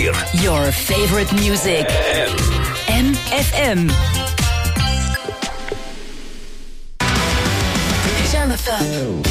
Beer. Your favorite music. MFM. Jennifer.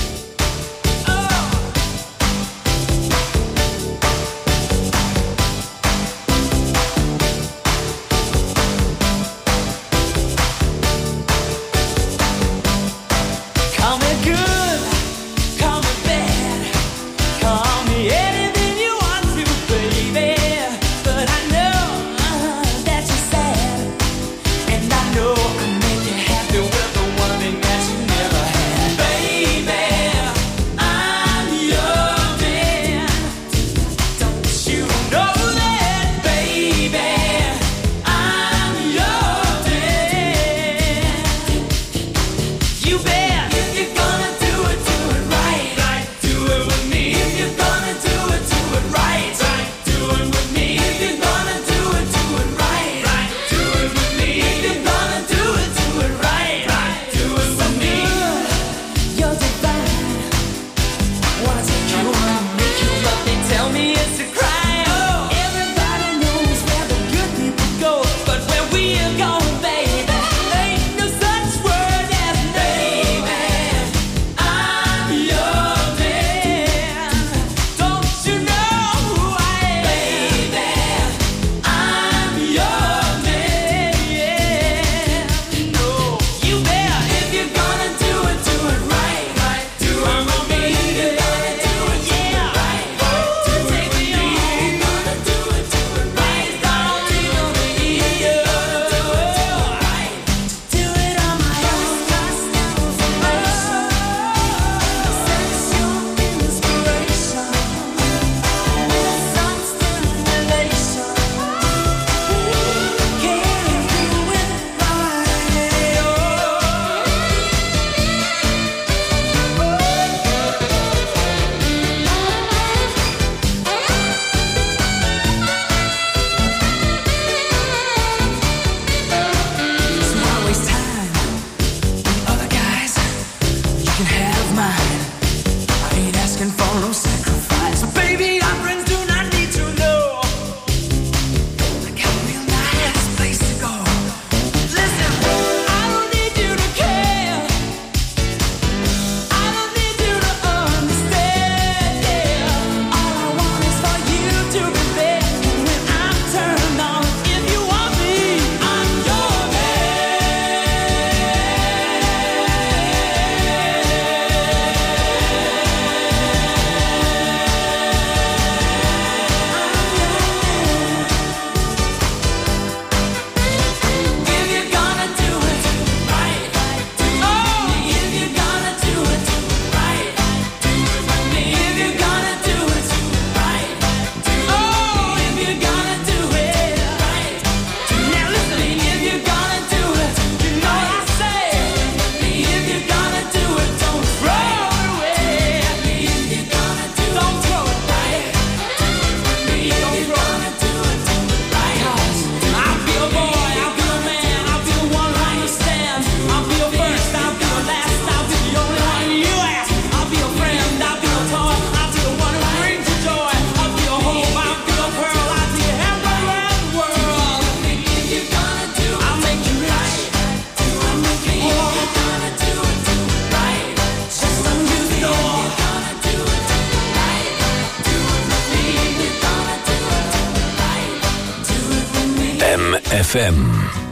MFM.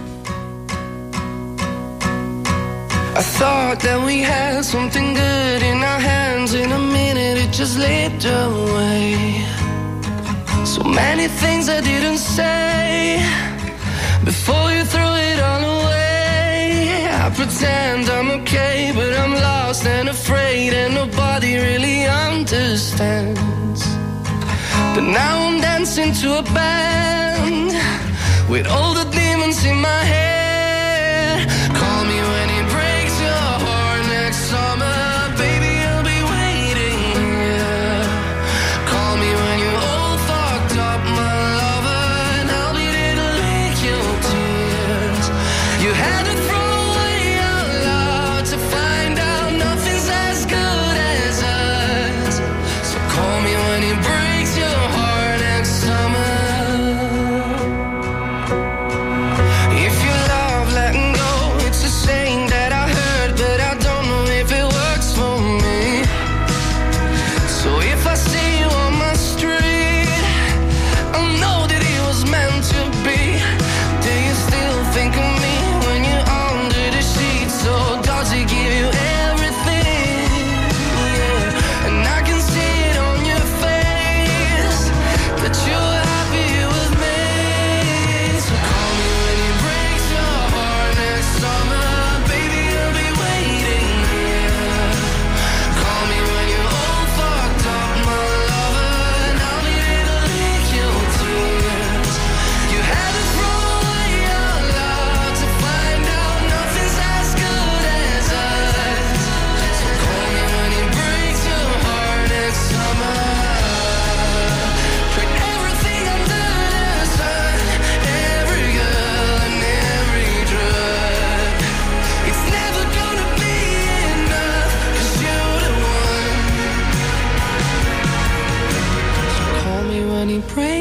I thought that we had something good in our hands. In a minute it just slipped away. So many things I didn't say before you threw it all away. I pretend I'm okay, but I'm lost and afraid, and nobody really understands. But now I'm dancing to a band with all the demons in my head. Call me when it breaks your heart next summer. Baby, I'll be waiting, yeah. Call me when you're all fucked up, my lover, and I'll be there to lick your tears. You had to throw away your love to find out nothing's as good as us. So call me when it breaks your heart next summer.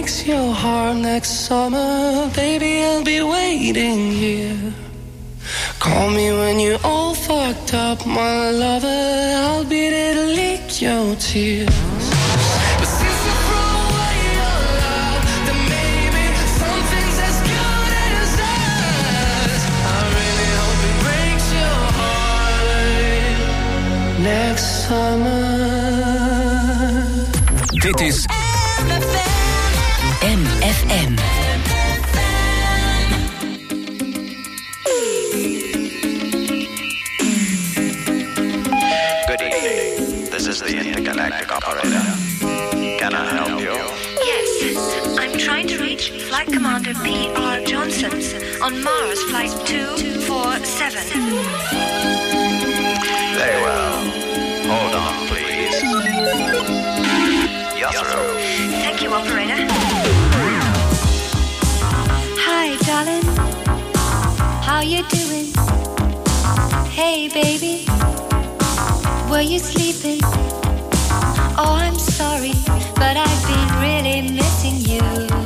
breaks your heart next summer, baby, I'll be waiting here. Call me when you're all fucked up, my lover, I'll be there to lick your tears. But since you threw away your love, then maybe something's as good as us. I really hope it breaks your heart next summer. Dit is MFM. Good evening. This is the intergalactic operator. Can I help you? Yes, I'm trying to reach Flight Commander P.R. Johnson on Mars Flight 247. Very well. Hold on, please. You're through. Thank you, operator. Hi, darling. How you doing? Hey, baby. Were you sleeping? Oh, I'm sorry, but I've been really missing you.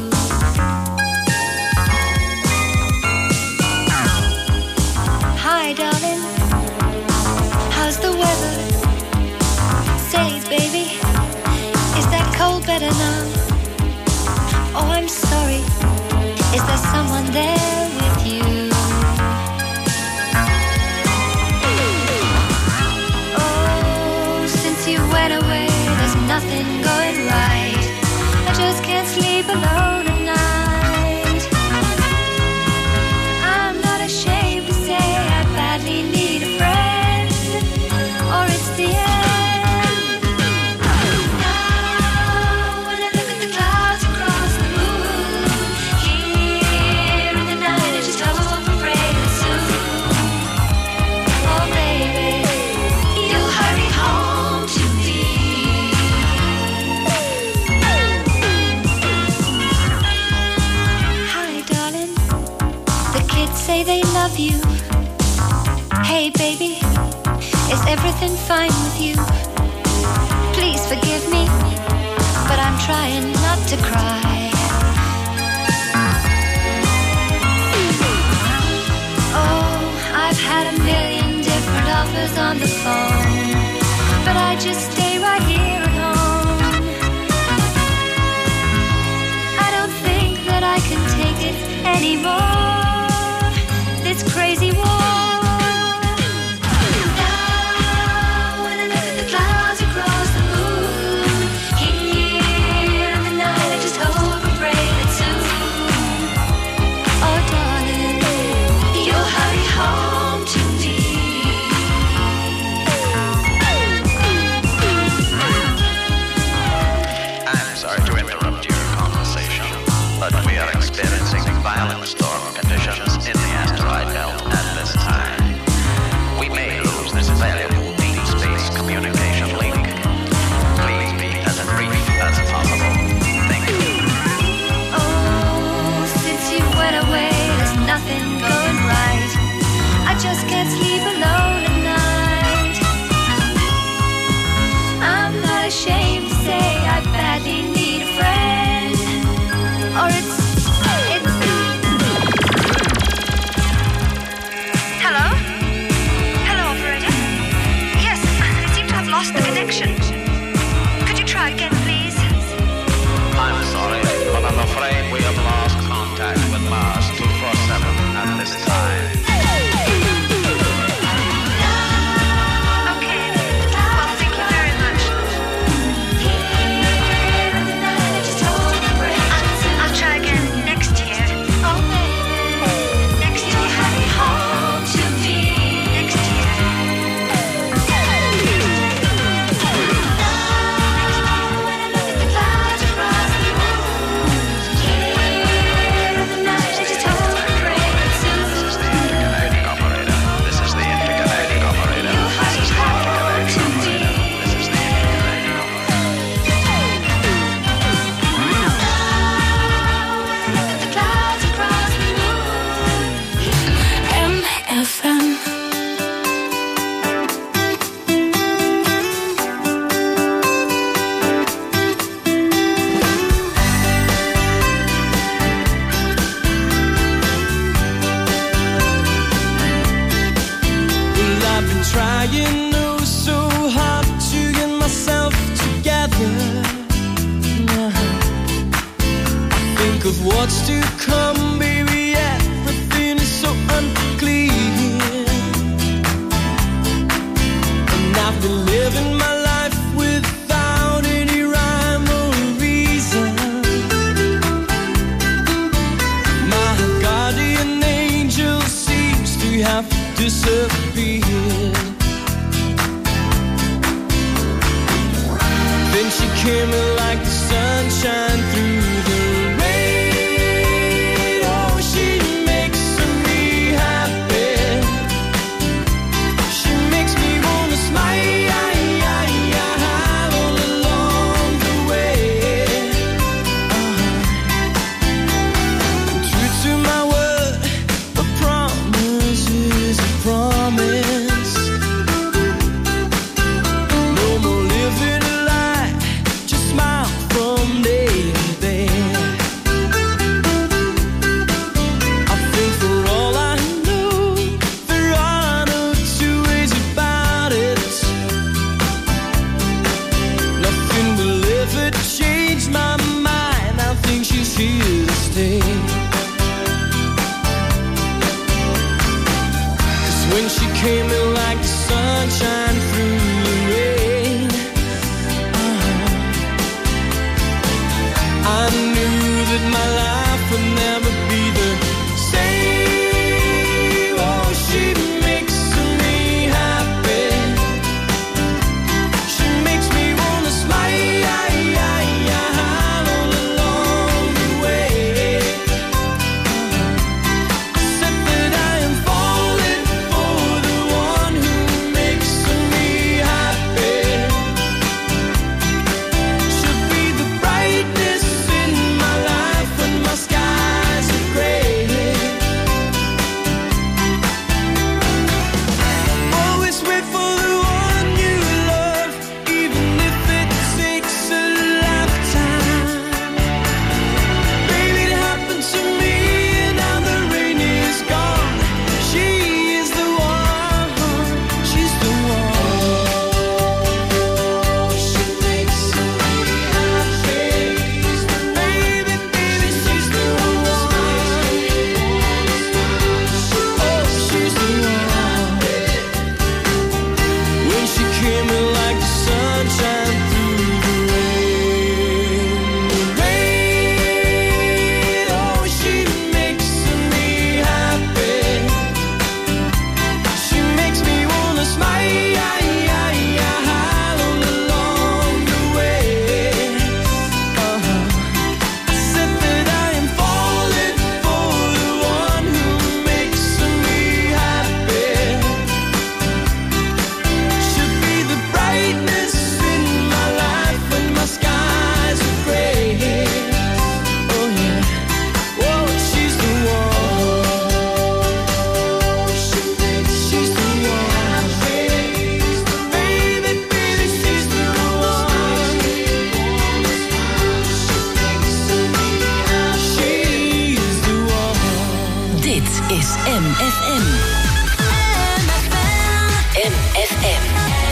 Hi, darling. How's the weather? Say, baby, is that cold better now? Oh, I'm sorry. Is there someone there with you? Oh, since you went away, there's nothing going right. I just can't sleep alone at night. I'm not ashamed to say I badly need a friend, or it's the end. Now, when I look at the clouds across the moon, here in the night I just hope and pray that soon, oh baby, you'll hurry home to me. Hi, darling. The kids say they love you. Hey, baby, is everything fine with you? Please forgive me, but I'm trying not to cry. Oh, I've had a million different offers on the phone, but I just stay right here at home. I don't think that I can take it anymore, this crazy war. Now, when I look at the clouds across the moon, here in the night I just hope and pray that soon, oh darling, you'll hurry home to me. I'm sorry to interrupt your conversation, but we are experiencing violent storm conditions in the asteroid belt at this time. We may lose this valuable deep space communication link. Please be as brief as possible. Thank you. Oh, since you went away, there's nothing going right. I just can't sleep alone at night. I'm not ashamed to say I badly need a friend, or it's Hello? Hello, operator? Yes, I seem to have lost the connection. Could you try again, please? I'm sorry, but I'm afraid we have lost contact with Mars 247 at this time. Okay. Well, thank you very much. I'll try again next year. Oh, baby. Next year. Hurry home to me. Next year. what's to come, baby, everything is so unclear. And I've been living my life without any rhyme or reason. My guardian angel seems to have disappeared. Then she came in like the sunshine through the rain. Oh, she makes me happy. She makes me wanna smile all along the way. True to my word, a promise is a promise. No more living a lie, just smile from day to day. I think for all I know, there are no two ways about it. Nothing will ever change my mind. I think she's here to stay. 'Cause when she came in like the sunshine through the rain, I knew that my life would never be the same. Oh, she makes me happy. She makes me wanna smile all along the way. I said that I am falling for the one who makes me happy. Should be the brightness in my life when my skies are gray. Always wait for the one you love, even if it takes a lifetime. Baby, it happened to me, and now the rain is gone. She is the one, she's the one. She makes me happy. Baby, she's the one. Oh, she's the one. When she came in like the sunshine through the rain, oh, she makes me happy. She makes me wanna smile all along the way. I said that I am falling for the one who makes me happy. Should be the brightness in my life when my skies are gray. Oh yeah, oh, she's the one. She's the one. Baby, she's the one. She's the one. Dit is MFM. MFM.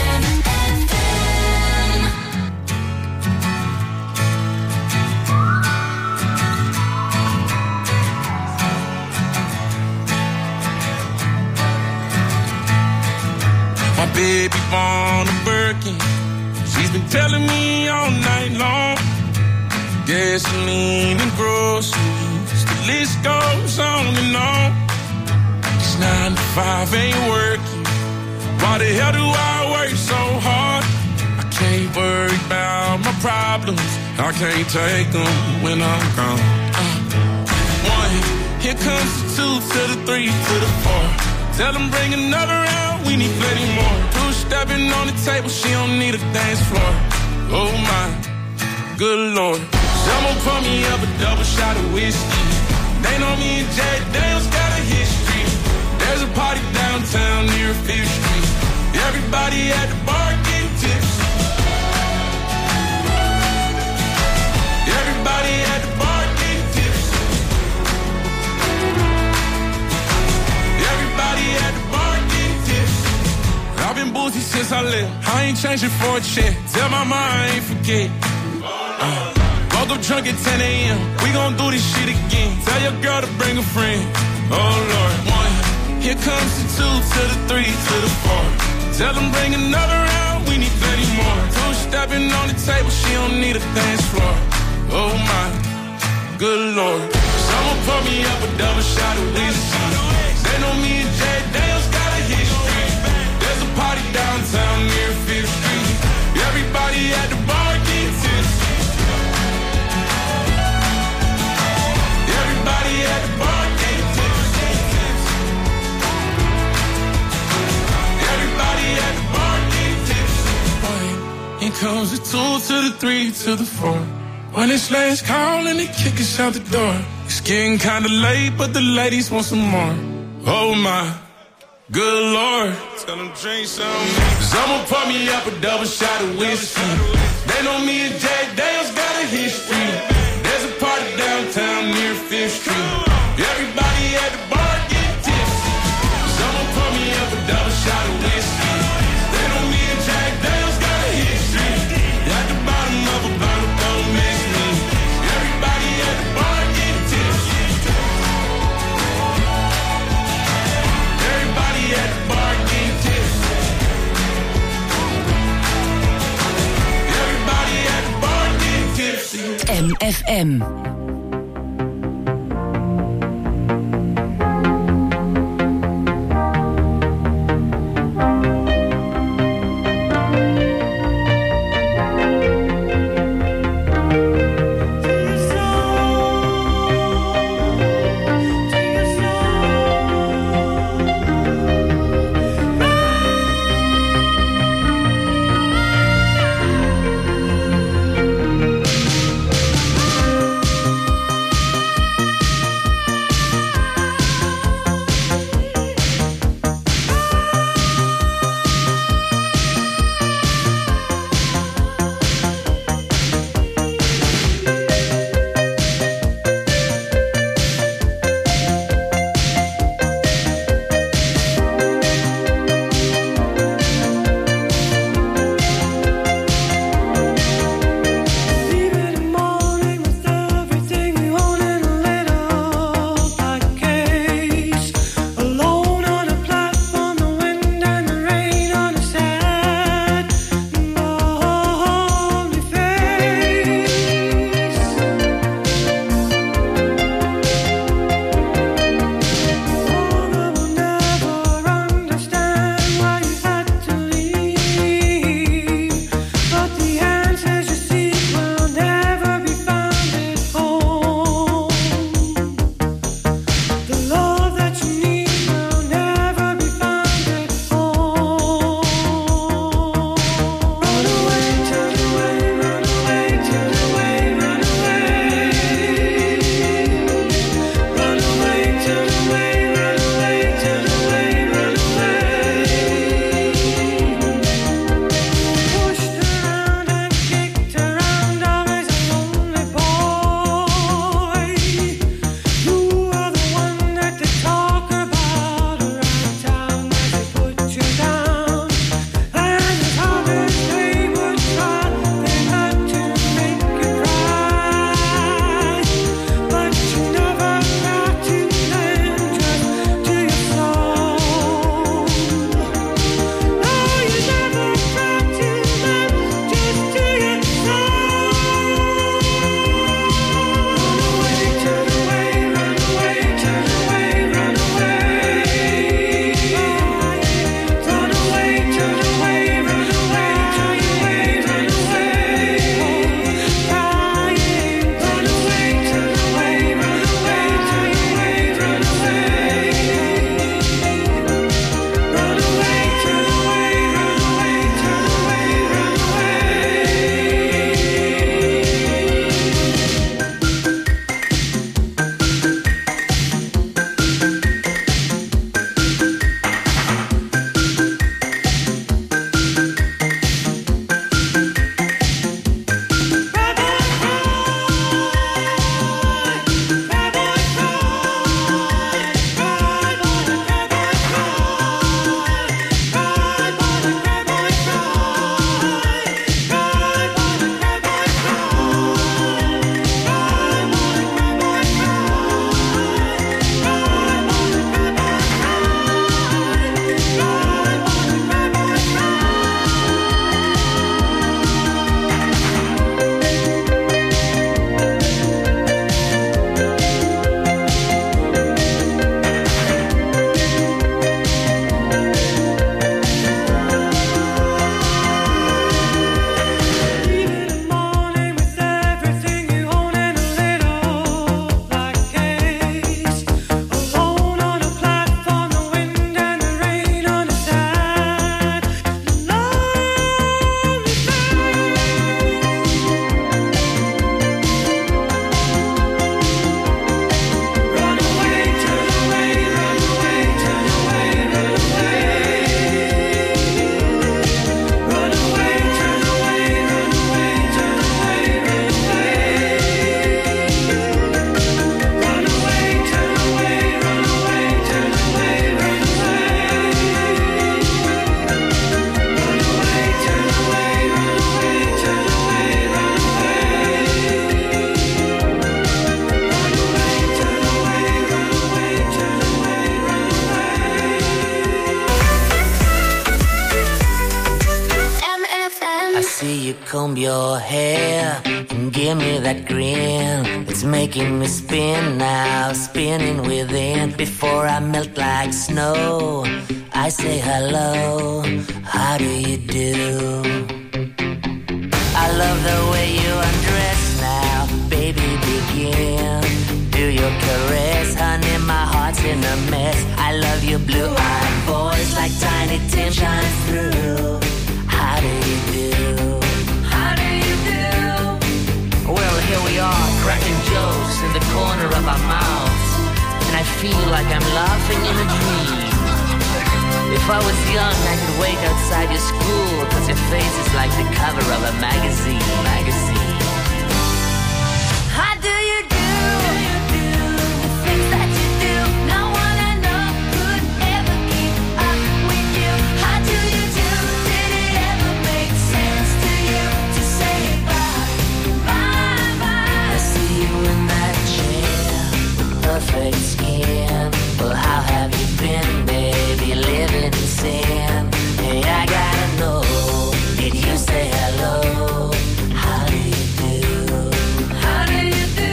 My baby born a Birkin. She's been telling me all night long. Gasoline and groceries, the list goes on and on. This 9 to 5 ain't working. Why the hell do I work so hard? I can't worry about my problems. I can't take them when I'm gone. 1, here comes the 2 to the 3 to the 4. Tell them bring another round, we need plenty more. 2 stepping on the table, she don't need a dance floor. Oh my, good Lord. Someone pour me up a double shot of whiskey. They know me and Jay Daniels got a history. There's a party downtown near 5th Street. Everybody at the bar getting tipsy. Everybody at the bar getting tipsy. Everybody at the bar getting tipsy. I've been boozy since I left. I ain't changing for a check. Tell my mind I ain't forget. Woke up drunk at 10 a.m. We gon' do this shit again. Tell your girl to bring a friend. Oh Lord, 1. Here comes the 2 to the 3 to the 4. Tell them bring another round. We need 30 more. 2 stepping on the table. She don't need a dance floor. Oh my, good Lord. Someone pour me up a double shot of whiskey. They know me and Jay Daniels got a history. There's a party downtown near 5th Street. Everybody at the bar getting tipsy. Everybody at the bar getting tipsy. Everybody at the bar getting tipsy. Here comes the 2 to the 3 to the 4. When it's last call and they kick us out the door. It's getting kinda late, but the ladies want some more. Oh my, good Lord. Tell them drink some. Someone pour me up a double shot of whiskey. They know me and Jack Daniels got a history. There's a party downtown near 5th Street. Everybody at the bar get tipsy. Someone pour me up a double shot of whiskey. They know me and Jack Daniels got a history. At the bottom of a bottle, don't miss me. Everybody at the bar get tipsy. Everybody at the bar get tipsy. Everybody at the bar get tipsy. MFM. you comb your hair and give me that grin. It's making me spin now, spinning within. Before I melt like snow, I say hello, how do you do? I love the way you undress now, baby, begin. Do your caress, honey, my heart's in a mess. I love your blue-eyed voice like Tiny Tim shines through. How do you do? How do you do? Well, here we are, cracking jokes in the corner of our mouths, and I feel like I'm laughing in a dream. If I was young, I could wait outside your school, 'cause your face is like the cover of a magazine. How do you do? The things that you do, no one I know could ever keep up with you. How do you do? Did it ever make sense to you to say bye, bye, bye? I see you in that chair with perfect skin. Well, how have you been, baby, living in sin? Hey, I gotta know, did you say hello? How do you do? How do you do?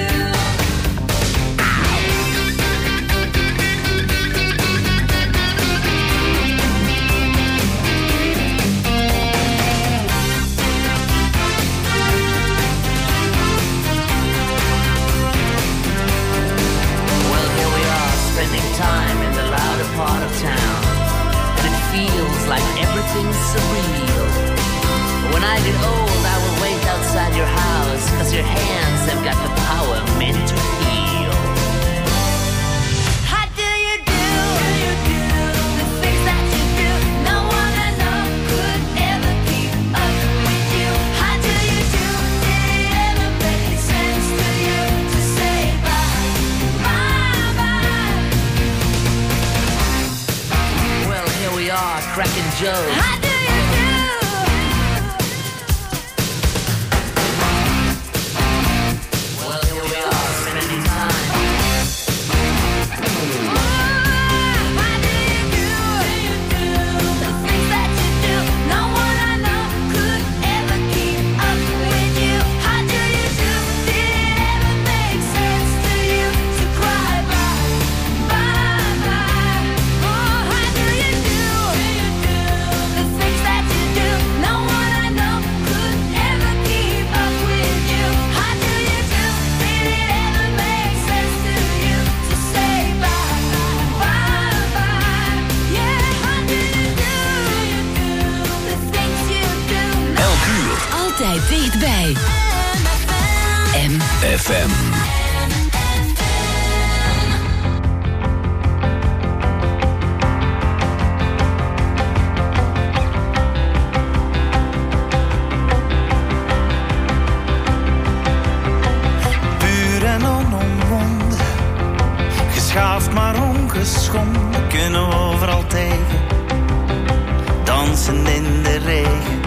Well, here we are, spending time in the louder part of town, and it feels like everything's surreal. When I get old, I will wait outside your house, 'cause your hands have got the power meant to heal. How do you do? The things that you do, no one I know could ever keep up with you. How do you do? Did it ever make sense to you to say bye, bye, bye? Well, here we are, cracking jokes. How do you do? Well, here we are, spending time. How do you do? The things that you do, no one I know could ever keep up with you. How do you do? Did it ever make sense to you to cry bye, bye, bye? Oh, how do you do? The things that you do, no one I know could ever keep up with you. How do you do? Did it ever make sense to you to say bye, bye, bye? Yeah, how do you do? The things you do. Elk uur. Altijd dichtbij. FM. Puur en onomwonden, geschaafd maar ongeschonden, kunnen we overal tegen, dansen in de regen.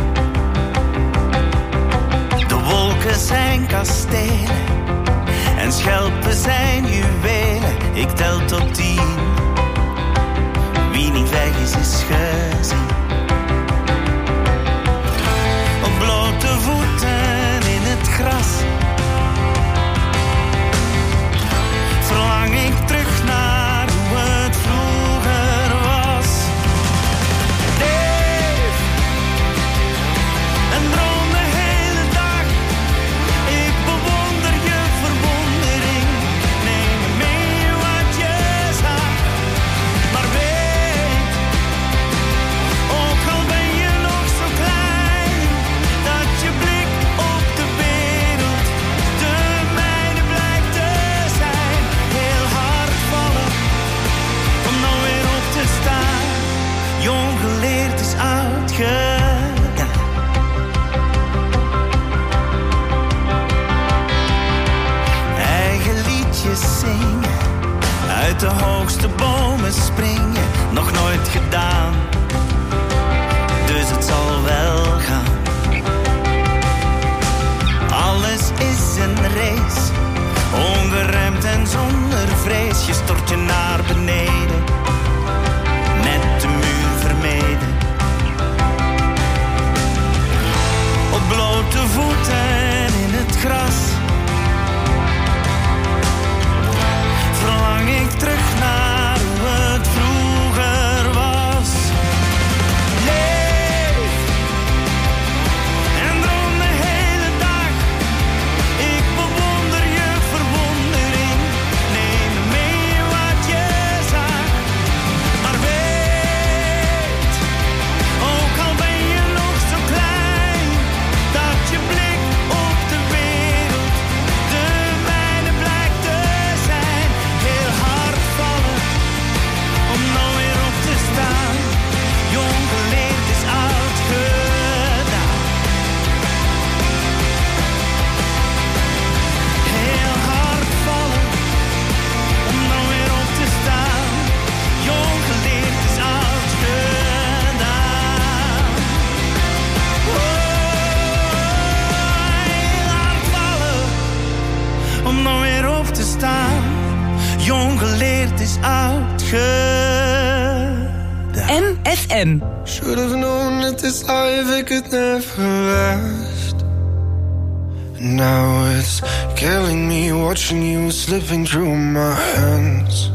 De wolken zijn kastelen en schelpen zijn juwelen. Ik tel tot 10, wie niet weg is, is gezien. Op blote voeten in het gras verlang ik terug naar hoe het vroeger was. Leef en droom de hele dag. Ik bewonder je verwondering. Neem mee wat je zag. Maar weet, ook al ben je nog zo klein, dat je blik op de wereld de mijne blijkt te zijn. Heel hard vallen om dan weer op te staan. Jong geleerd is oud gedaan. Eigen liedjes zingen, uit de hoogste bomen springen, nog nooit gedaan, dus het zal wel gaan. Alles is een race, ongeremd en zonder vrees. Je stort je naar beneden, net de muur vermeden. Op blote het is uitgedaan. MFM. Should have known that this life it could never last. Now it's killing me watching you slipping through my hands.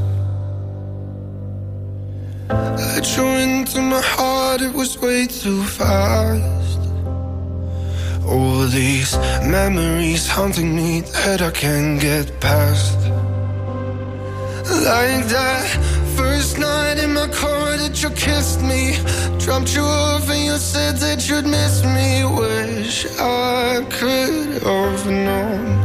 Let you into my heart, it was way too fast. All these memories haunting me that I can't get past. Like that first night in my car that you kissed me, dropped you off and you said that you'd miss me. Wish I could have known.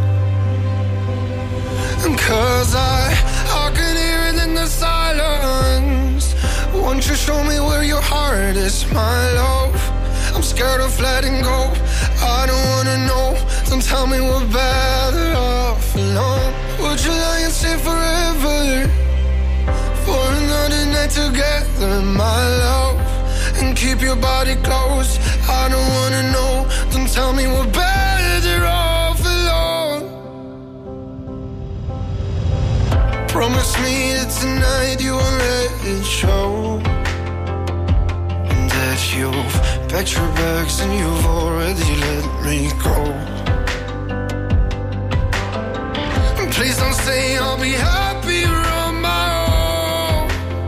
Cause I can hear it in the silence. Won't you show me where your heart is, my love? I'm scared of letting go. I don't wanna know. Don't tell me we're better off alone. Would you lie and stay forever for another night together, my love? And keep your body close. I don't wanna know. Don't tell me we're better off alone. Promise me that tonight you won't let it show. And that you've packed your bags and you've already let me go. And please don't say I'll be happier on my own.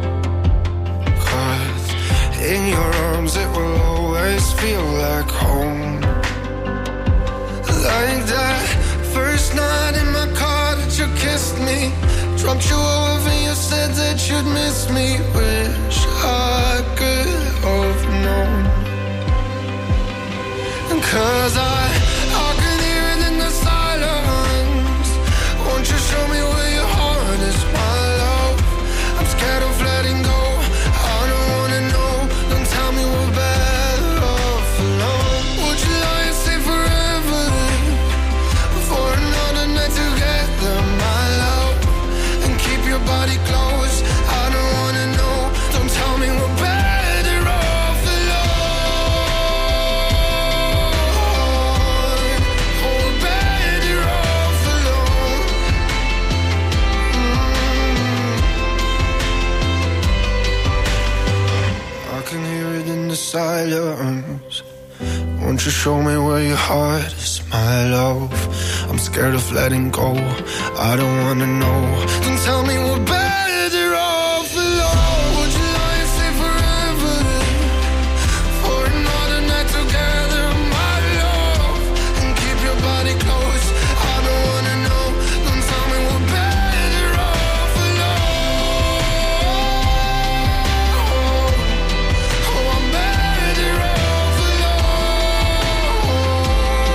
Cause in your arms it will always feel like home. Like that first night in my car that you kissed me, dropped you off and you said that you'd miss me. Wish I could have known. Cause I can hear it in the silence. Won't you show me where your heart is, my love? I'm scared of letting go. I don't wanna know. Don't tell me we're better off alone. Would you lie and stay forever for another night together, my love? And keep your body close. I don't wanna know. Don't tell me we're better off alone. Oh, we're better off alone. I can hear it in the silence. Won't you show me where your heart is, my love? I'm scared of letting go. I don't wanna know. Don't tell me we're better off alone. Would you lie and stay forever for another night together, my love? And keep your body close. I don't wanna know. Don't tell me we're better off alone. Oh, I'm better off alone.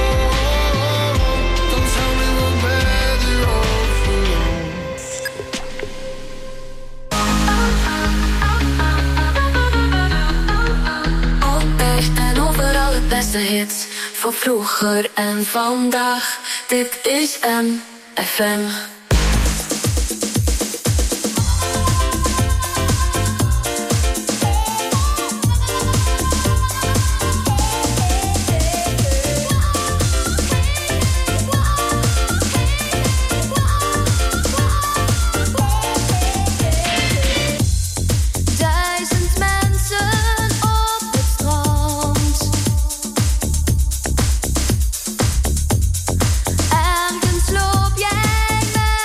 Don't tell me we're better off alone. Altijd en overal het beste hits. Voor vroeger en vandaag. Dit is MFM. Duizend mensen op het strand. Ergens loop jij met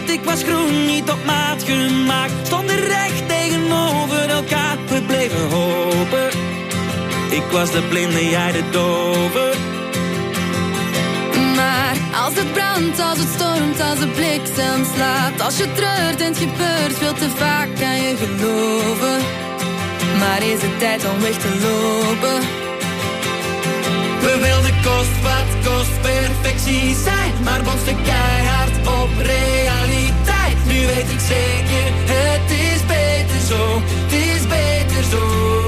dacht ik was groen, niet op maat gemaakt. Stonden recht tegenover elkaar, we bleven hopen. Ik was de blinde, jij de dove. Maar als het brandt, als het stormt, als de bliksem slaat, als je treurt en het gebeurt veel te vaak, kan je geloven. Maar is het tijd om weg te lopen? We wilden kost wat kost perfectie zijn, maar botsten keihard op realiteit. Nu weet ik zeker, het is beter zo, het is beter zo.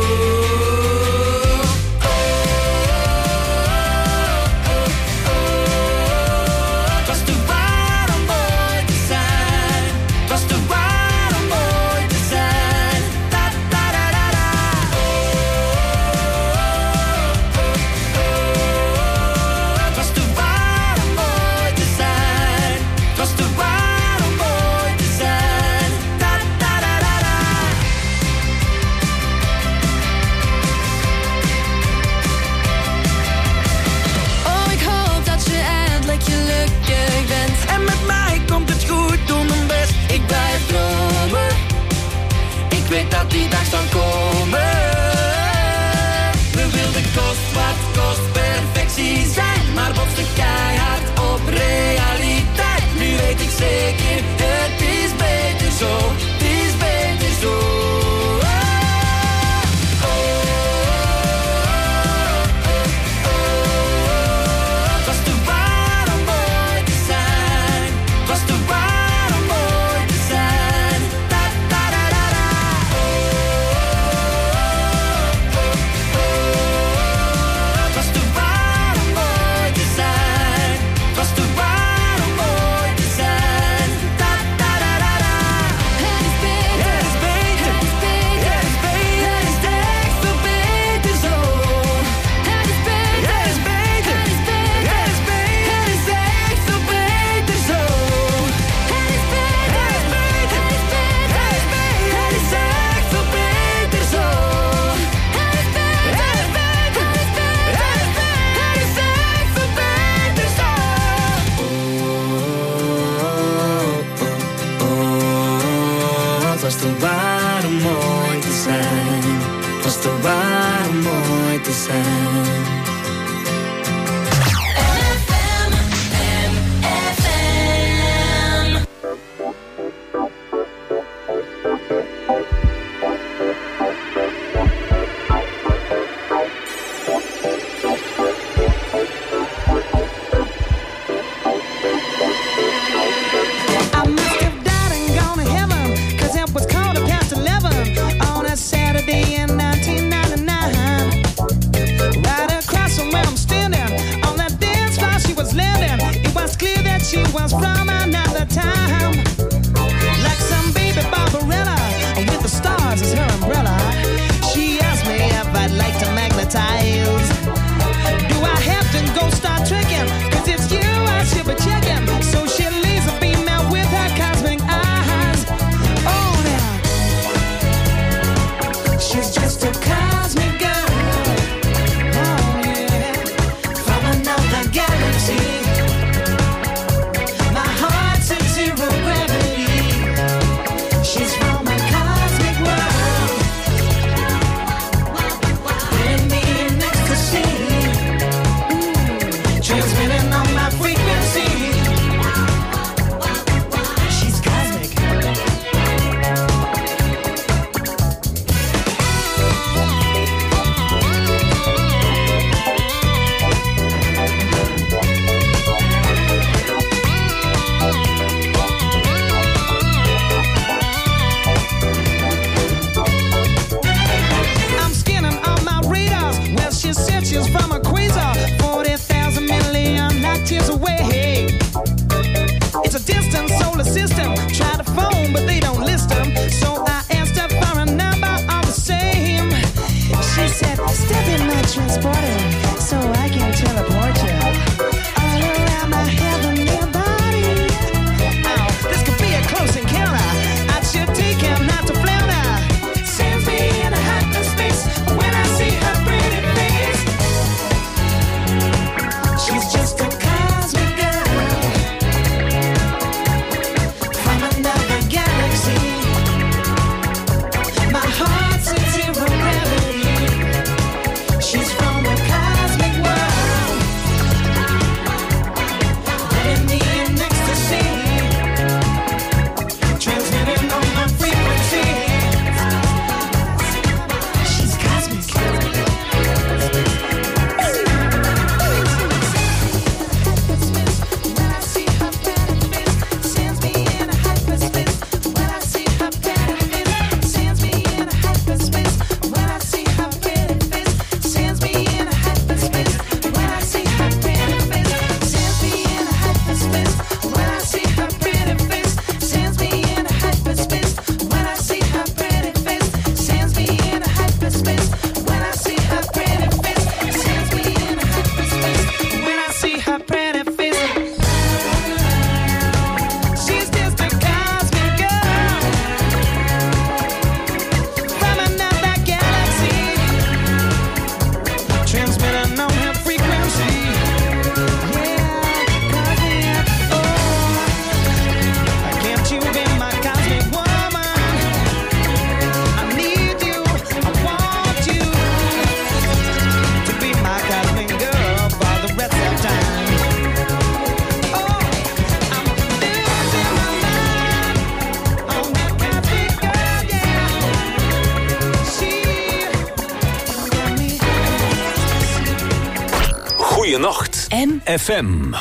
Ik weet dat die dag zal komen. We wilden kost wat kost perfectie zijn, maar botsten keihard op realiteit. Nu weet ik zeker, het is beter zo, het is beter zo. Goeienacht. MFM.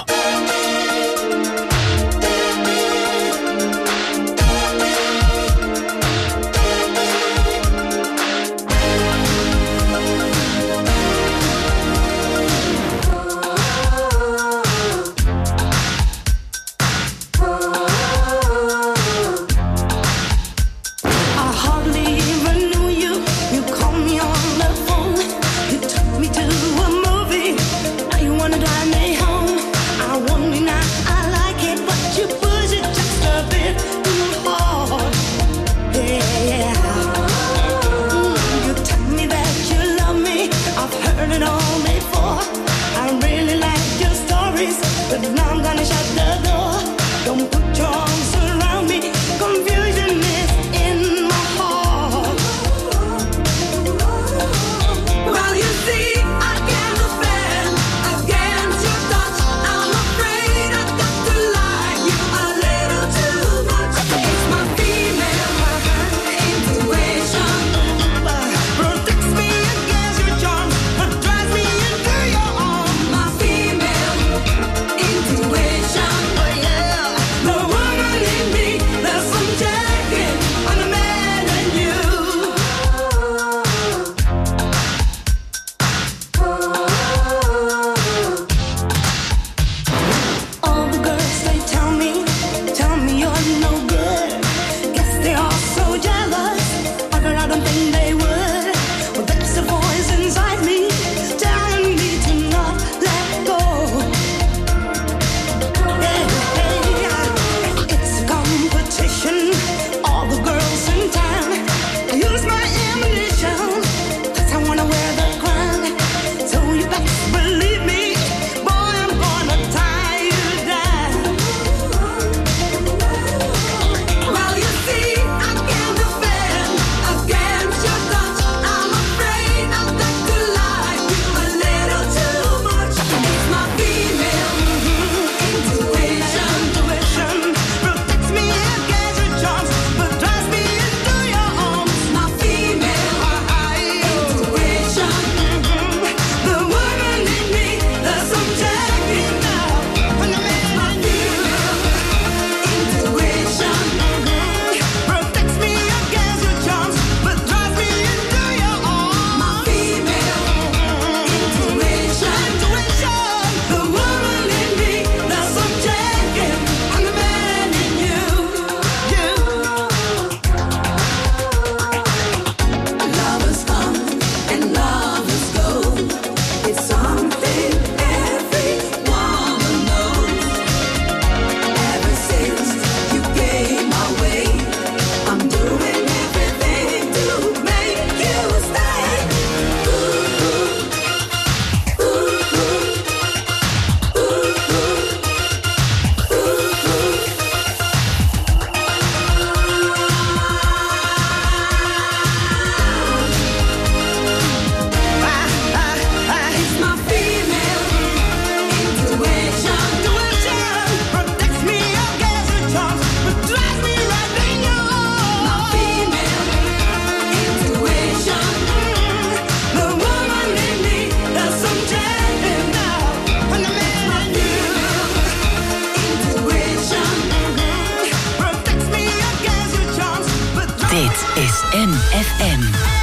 MFM.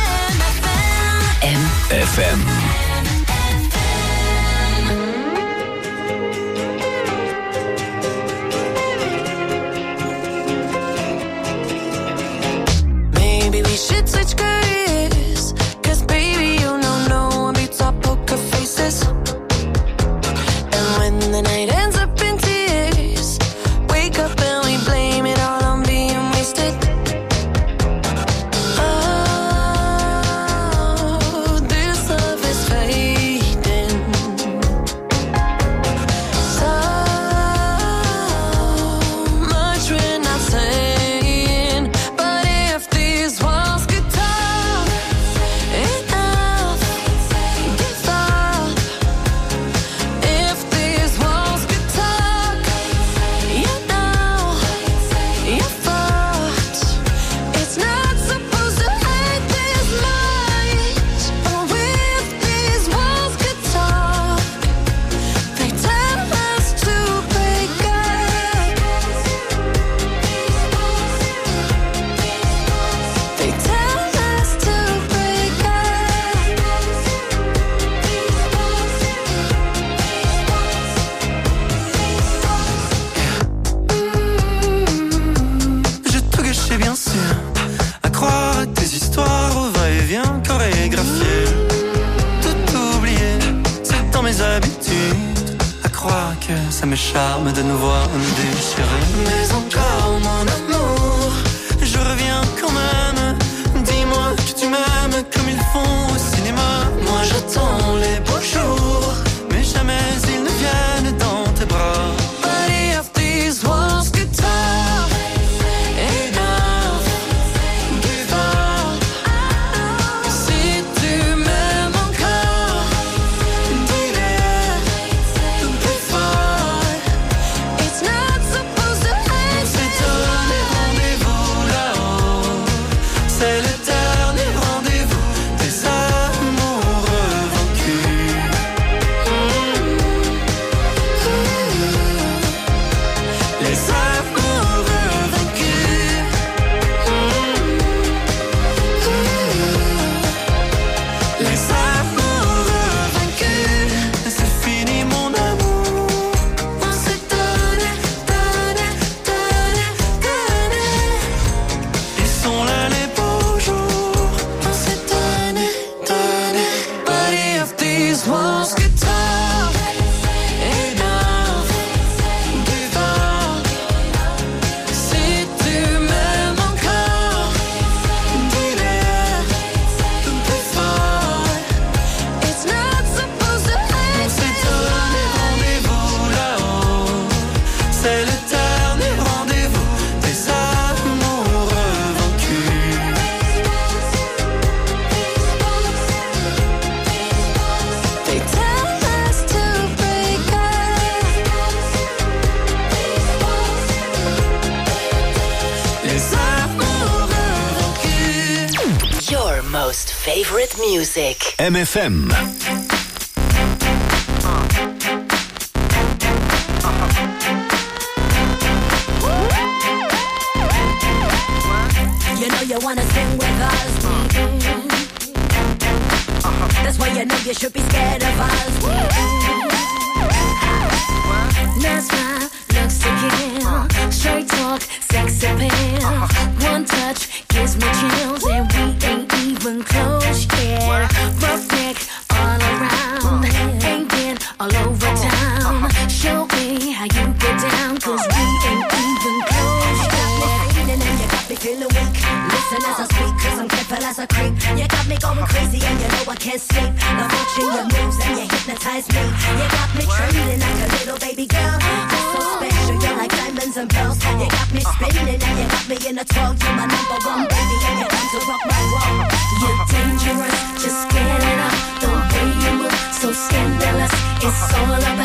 MFM. Maybe we should switch careers, 'cause baby, you know no one beats our poker faces. And when the night ends up in tears, wake up and we blame it all on being wasted. Oh, this love is fading. So much we're not saying, but if these walls could talk, mes charmes de nous voir nous déchirer. Mais encore mon amour, Je reviens quand même. Dis-moi que tu m'aimes comme ils font au cinéma. moi j'attends les beaux jours. Mais jamais ils ne viennent dans tes bras. Body of these walls, guitar, enough, give up. Si tu m'aimes encore, dis-le plus fort. It's not supposed to end. C'est donné rendez-vous là-haut. C'est le dernier rendez-vous des amoureux vaincus. Les amoureux vaincus. Les amoureux vaincus. C'est fini mon amour. On s'est donné, donné, donné, donné. Ils sont là les beaux jours. On s'est donné, donné. Body of these walls, guitar, enough, give up. Si tu m'aimes encore, dis-le plus fort. It's not supposed to end. On s'est donné rendez-vous là-haut. C'est le dernier rendez-vous des amoureux vaincus. They tell us to break up. Les amoureux vaincus. Your most favorite music. MFM. You know you wanna sing with us. That's why you know you should be scared of us. Nice smile, looks to kill. Straight talk, sex appeal. One touch gives me chills, and we ain't even close yet. Rough neck all around, ain't been all over town. Show me how you get down, 'cause we ain't even close yet. And you got me feeling weak. Listen as I speak, 'cause I'm careful as a creep. You got me going crazy and you know I can't sleep. Love watching your moves and you hypnotize me. You got me trembling like a little baby girl. You're so special, you're like diamonds and pearls. You got me spinning and you got me in a twirl. You're my number one baby and you're time to rock my world. You're dangerous, just get it up. The way you move, so scandalous. It's all about